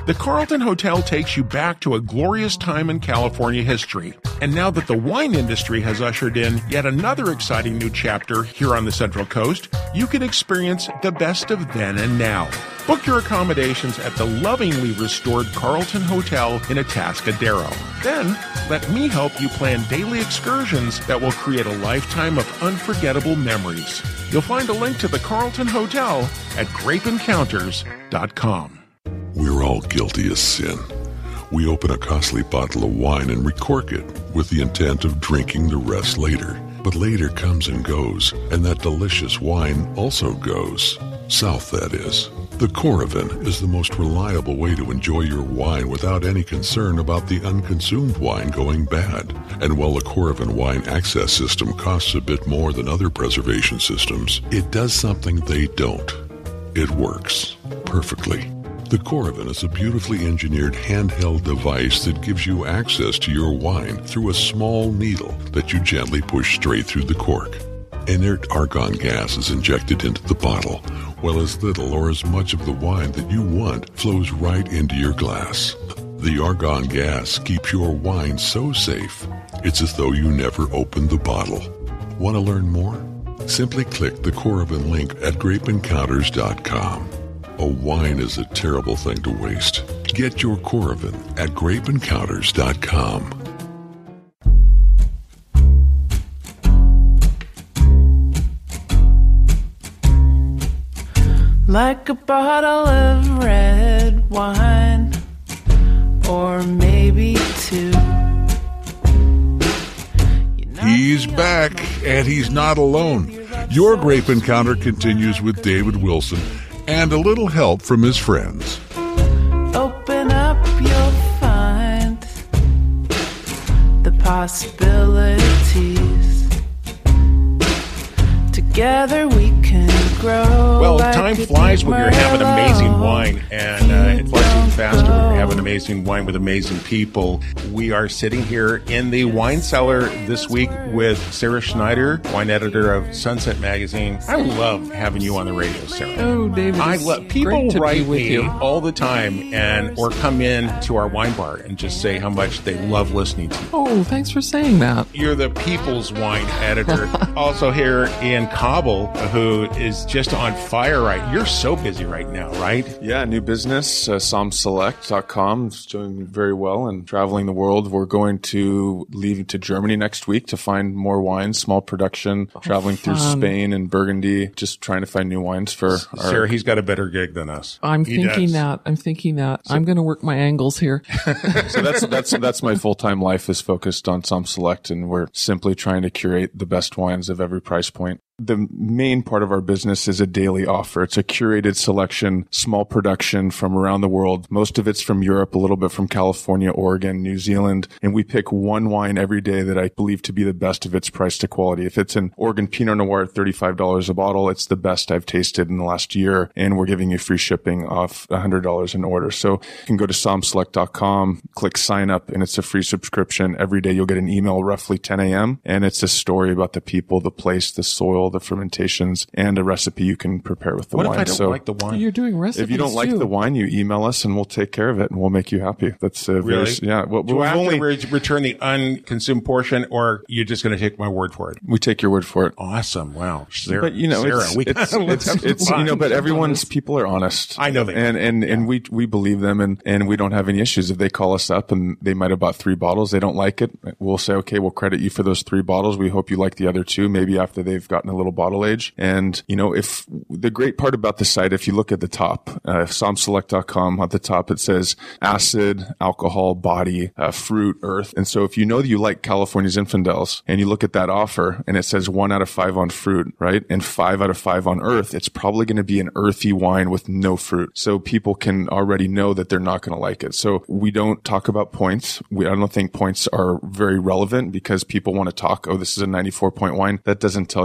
Speaker 7: The Carlton Hotel takes you back to a glorious time in California history. And now that the wine industry has ushered in yet another exciting new chapter here on the Central Coast, you can experience the best of then and now. Book your accommodations at the lovingly restored Carlton Hotel in Atascadero. Then, let me help you plan daily excursions that will create a lifetime of unforgettable memories. You'll find a link to the Carlton Hotel at grape encounters dot com.
Speaker 1: We're all guilty of sin. We open a costly bottle of wine and recork it with the intent of drinking the rest later. But later comes and goes, and that delicious wine also goes. South, that is. The Coravin is the most reliable way to enjoy your wine without any concern about the unconsumed wine going bad. And while the Coravin wine access system costs a bit more than other preservation systems, it does something they don't. It works perfectly. The Coravin is a beautifully engineered handheld device that gives you access to your wine through a small needle that you gently push straight through the cork. Inert argon gas is injected into the bottle, while as little or as much of the wine that you want flows right into your glass. The argon gas keeps your wine so safe, it's as though you never opened the bottle. Want to learn more? Simply click the Coravin link at grape encounters dot com. A wine is a terrible thing to waste. Get your Coravin at grape encounters dot com.
Speaker 12: Like a bottle of red wine, or maybe two.
Speaker 10: He's back, and he's not alone. Your Grape Encounter continues with David Wilson and a little help from his friends.
Speaker 12: Open up, you'll find the possibilities. Together we can grow.
Speaker 7: Well,
Speaker 12: like
Speaker 7: time
Speaker 12: a
Speaker 7: flies
Speaker 12: deep
Speaker 7: when you're having
Speaker 12: Merlot.
Speaker 7: amazing wine, and uh, it flies even faster when you're having amazing wine with amazing people. We are sitting here in the wine cellar this week with Sarah Schneider, wine editor of Sunset Magazine. I love having you on the radio, Sarah.
Speaker 5: Oh, David,
Speaker 7: I
Speaker 5: it's
Speaker 7: love people
Speaker 5: great to
Speaker 7: write
Speaker 5: be with
Speaker 7: me
Speaker 5: you.
Speaker 7: all the time, and or come in to our wine bar and just say how much they love listening to you.
Speaker 5: Oh, thanks for saying that.
Speaker 7: You're the people's wine editor. Also here in Cobble, who is just on fire right. You're so busy right now, right?
Speaker 8: Yeah, new business, uh, som select dot com. It's doing very well and traveling the world. We're going to leave to Germany next week to find more wines, small production, oh, traveling fun. through Spain and Burgundy, just trying to find new wines for our...
Speaker 7: Sarah, he's got a better gig than us.
Speaker 5: I'm
Speaker 7: he
Speaker 5: thinking
Speaker 7: does.
Speaker 5: that. I'm thinking that. So, I'm going to work my angles here.
Speaker 8: So that's that's that's my full-time life is focused on Som Select, and we're simply trying to curate the best wines of every price point. The main part of our business is a daily offer. It's a curated selection, small production from around the world. Most of it's from Europe, a little bit from California, Oregon, New Zealand. And we pick one wine every day that I believe to be the best of its price to quality. If it's an Oregon Pinot Noir at thirty-five dollars a bottle, it's the best I've tasted in the last year. And we're giving you free shipping off one hundred dollars an order. So you can go to som select dot com, click sign up, and it's a free subscription. Every day you'll get an email roughly ten a.m. And it's a story about the people, the place, the soil, the fermentations, and a recipe you can prepare with the
Speaker 7: what
Speaker 8: wine.
Speaker 7: What if I don't
Speaker 8: so
Speaker 7: like the wine?
Speaker 5: You're doing recipes
Speaker 8: If you don't like
Speaker 5: too.
Speaker 8: the wine, you email us and we'll take care of it and we'll make you happy. That's uh,
Speaker 7: really?
Speaker 8: very, yeah. Well,
Speaker 7: Do
Speaker 8: we've
Speaker 7: I have
Speaker 8: only,
Speaker 7: to re- return the unconsumed portion, or you're just going to take my word for it?
Speaker 8: We take your word for it.
Speaker 7: Awesome. Wow. Sarah,
Speaker 8: but you know,
Speaker 7: Sarah,
Speaker 8: it's,
Speaker 7: we
Speaker 8: it's,
Speaker 7: gotta
Speaker 8: it's,
Speaker 7: have some
Speaker 8: it's
Speaker 7: fun.
Speaker 8: you know, but everyone's people are honest.
Speaker 7: I know they
Speaker 8: and
Speaker 7: are.
Speaker 8: and
Speaker 7: Yeah.
Speaker 8: and we we believe them, and and we don't have any issues. If they call us up and they might have bought three bottles, they don't like it, we'll say, okay, we'll credit you for those three bottles. We hope you like the other two, maybe after they've gotten a little bottle age. And you know, if the great part about the site, if you look at the top, uh, som select dot com, at the top it says acid, alcohol, body, uh, fruit, earth. And so if you know that you like California's Infidels and you look at that offer and it says one out of five on fruit, right? And five out of five on earth, it's probably going to be an earthy wine with no fruit. So people can already know that they're not going to like it. So we don't talk about points. We, I don't think points are very relevant because people want to talk, oh, this is a ninety-four point wine. That doesn't tell you much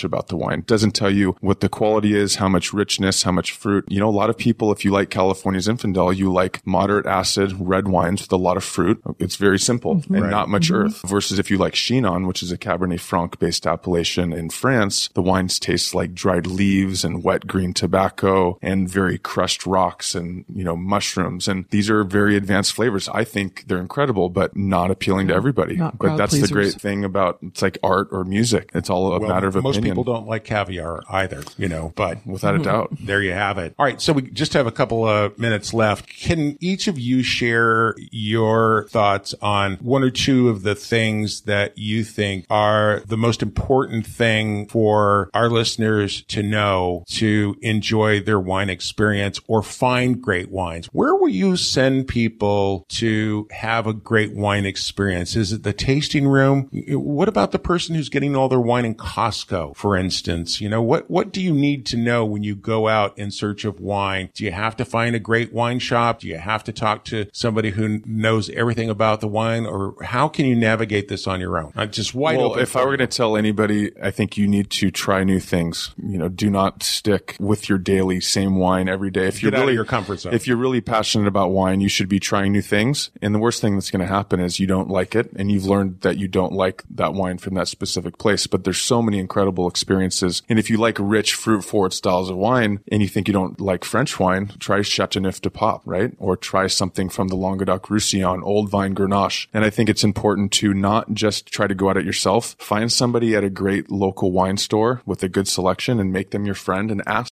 Speaker 8: about the wine. It doesn't tell you what the quality is, how much richness, how much fruit. You know, a lot of people, if you like California Zinfandel, you like moderate acid red wines with a lot of fruit. It's very simple mm-hmm. and right. not much mm-hmm. earth. Versus if you like Chinon, which is a Cabernet Franc based appellation in France, the wines taste like dried leaves and wet green tobacco and very crushed rocks and, you know, mushrooms. And these are very advanced flavors. I think they're incredible, but not appealing to everybody.
Speaker 5: Not
Speaker 8: but that's
Speaker 5: pleasers.
Speaker 8: The great thing about it's like art or music. It's all a
Speaker 7: well,
Speaker 8: matter of
Speaker 7: most
Speaker 8: opinion.
Speaker 7: Most people don't like caviar either, you know, but
Speaker 8: without a doubt,
Speaker 7: there you have it. All right. So we just have a couple of minutes left. Can each of you share your thoughts on one or two of the things that you think are the most important thing for our listeners to know to enjoy their wine experience or find great wines? Where will you send people to have a great wine experience? Is it the tasting room? What about the person who's getting all their wine in Costco, for instance? You know, what, what do you need to know when you go out in search of wine? Do you have to find a great wine shop? Do you have to talk to somebody who knows everything about the wine? Or how can you navigate this on your own? Uh, just wide
Speaker 8: well,
Speaker 7: open.
Speaker 8: If I were going to tell anybody, I think you need to try new things. You know, do not stick with your daily same wine every day. If you're
Speaker 7: Get out
Speaker 8: really,
Speaker 7: of your comfort zone.
Speaker 8: If you're really passionate about wine, you should be trying new things. And the worst thing that's going to happen is you don't like it, and you've learned that you don't like that wine from that specific place. But there's so many incredible experiences. And if you like rich, fruit-forward styles of wine, and you think you don't like French wine, try Chateauneuf du Pape, right? Or try something from the Languedoc-Roussillon, Old Vine Grenache. And I think it's important to not just try to go at it yourself. Find somebody at a great local wine store with a good selection and make them your friend and ask